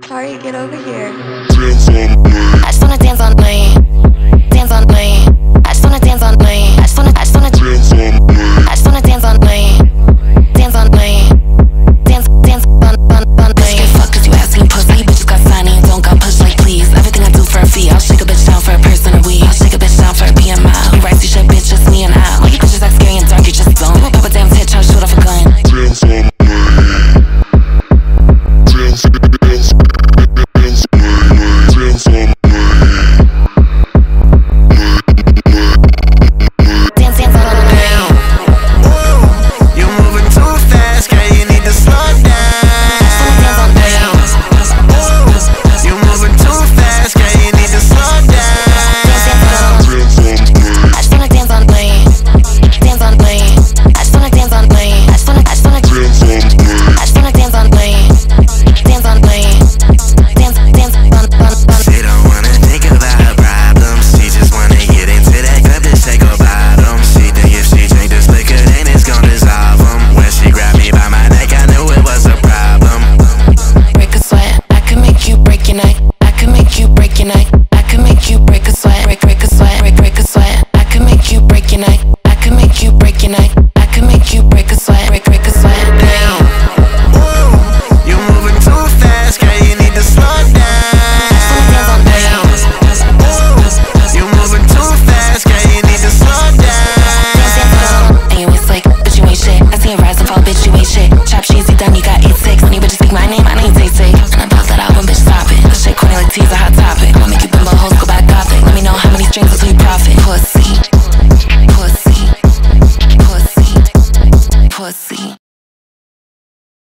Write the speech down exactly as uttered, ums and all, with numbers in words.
Shari, get over here. Dance on me. I just wanna dance on me. Dance on me. I just wanna dance on me. I just wanna, I just wanna Dance on me. I just wanna dance on me.